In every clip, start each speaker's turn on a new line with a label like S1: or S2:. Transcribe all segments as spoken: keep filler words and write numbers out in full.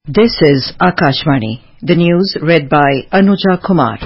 S1: This is Akashvani. The news read by Anuja Kumar.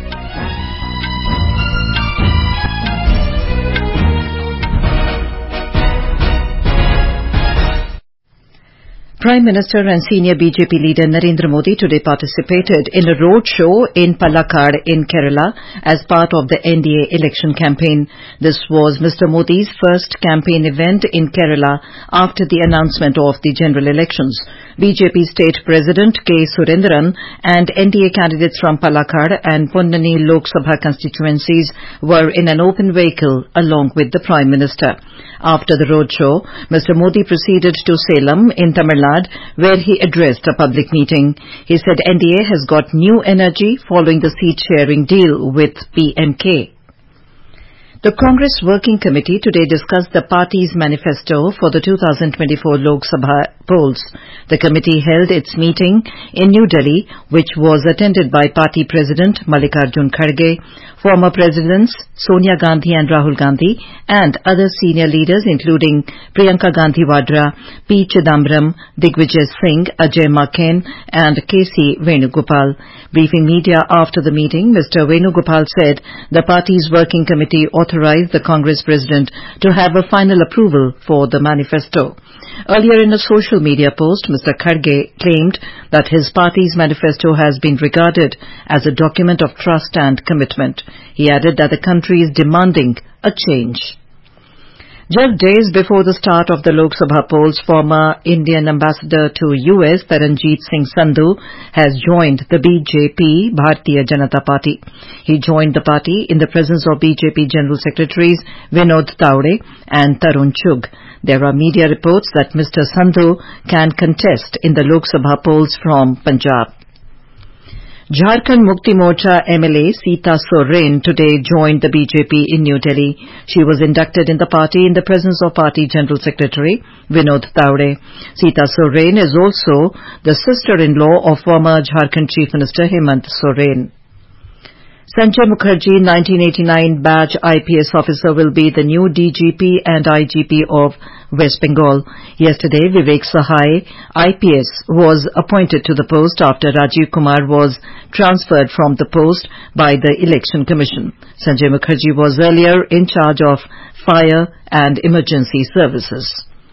S1: Prime Minister and senior B J P leader Narendra Modi today participated in a road show in Palakkad in Kerala as part of the N D A election campaign. This was Mister Modi's first campaign event in Kerala after the announcement of the general elections. B J P State President K. Surendran and N D A candidates from Palakkad and Ponnani Lok Sabha constituencies were in an open vehicle along with the Prime Minister. After the roadshow, Mister Modi proceeded to Salem in Tamil Nadu, where he addressed a public meeting. He said N D A has got new energy following the seat-sharing deal with P M K. The Congress Working Committee today discussed the party's manifesto for the two thousand twenty-four Lok Sabha polls. The committee held its meeting in New Delhi, which was attended by Party President Mallikarjun Kharge, former Presidents Sonia Gandhi and Rahul Gandhi, and other senior leaders including Priyanka Gandhi Vadra, P. Chidambaram, Digvijay Singh, Ajay Maken, and K C Venugopal. Briefing media after the meeting, Mister Venugopal said the party's working committee authorized the Congress President to have a final approval for the manifesto. Earlier in a social media post, Mister Kharge claimed that his party's manifesto has been regarded as a document of trust and commitment. He added that the country is demanding a change. Just days before the start of the Lok Sabha polls, former Indian ambassador to U S Taranjeet Singh Sandhu has joined the B J P Bharatiya Janata Party. He joined the party in the presence of B J P General Secretaries Vinod Taude and Tarun Chugh. There are media reports that Mister Sandhu can contest in the Lok Sabha polls from Punjab. Jharkhand Mukti Morcha M L A Sita Soren today joined the B J P in New Delhi. She was inducted in the party in the presence of Party General Secretary Vinod Taude. Sita Soren is also the sister-in-law of former Jharkhand Chief Minister Hemant Soren. Sanjay Mukherjee, nineteen eighty-nine batch I P S officer, will be the new D G P and I G P of West Bengal. Yesterday, Vivek Sahai, I P S, was appointed to the post after Rajiv Kumar was transferred from the post by the Election Commission. Sanjay Mukherjee was earlier in charge of Fire and Emergency Services.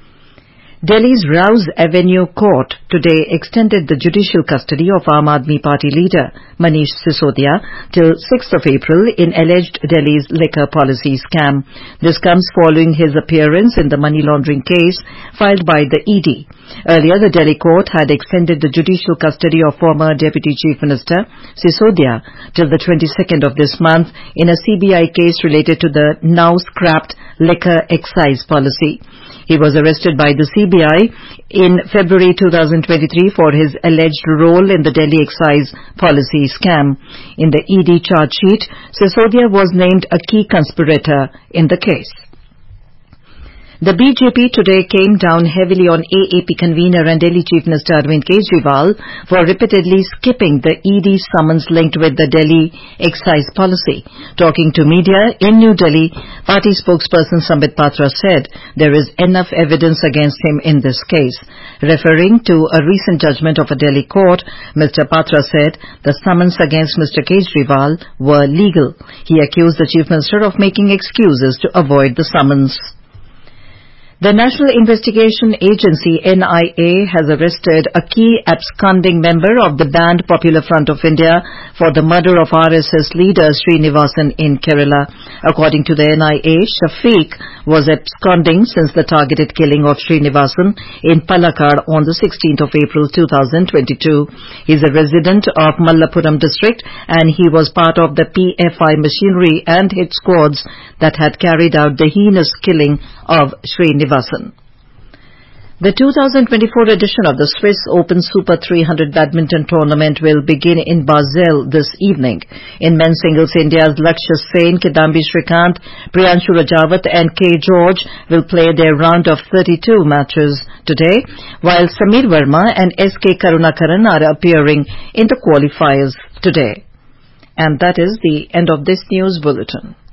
S1: Delhi's Rouse Avenue Court today extended the judicial custody of Aam Aadmi Party leader Manish Sisodia till sixth of April in alleged Delhi's liquor policy scam. This comes following his appearance in the money laundering case filed by the E D. Earlier, the Delhi court had extended the judicial custody of former Deputy Chief Minister Sisodia till the twenty-second of this month in a C B I case related to the now scrapped liquor excise policy. He was arrested by the C B I in February two thousand twenty-three for his alleged role in the Delhi excise policy scam. In the E D charge sheet, Sisodia was named a key conspirator in the case. The B J P today came down heavily on A A P convener and Delhi Chief Minister Arvind Kejriwal for repeatedly skipping the E D summons linked with the Delhi excise policy. Talking to media in New Delhi, party spokesperson Sambit Patra said there is enough evidence against him in this case. Referring to a recent judgment of a Delhi court, Mister Patra said the summons against Mister Kejriwal were legal. He accused the Chief Minister of making excuses to avoid the summons. The National Investigation Agency N I A has arrested a key absconding member of the banned Popular Front of India for the murder of R S S leader Srinivasan in Kerala. According to the N I A, Shafiq was absconding since the targeted killing of Srinivasan in Palakkad on the sixteenth of April two thousand twenty-two. He is a resident of Mallappuram district and he was part of the P F I machinery and hit squads that had carried out the heinous killing of Srinivasan. The two thousand twenty-four edition of the Swiss Open Super three hundred badminton tournament will begin in Basel this evening. In men's singles, India's Lakshya Sen, Kidambi Shrikant, Priyanshu Rajawat and K. George will play their round of thirty-two matches today, while Samir Verma and S K Karunakaran are appearing in the qualifiers today. And that is the end of this news bulletin.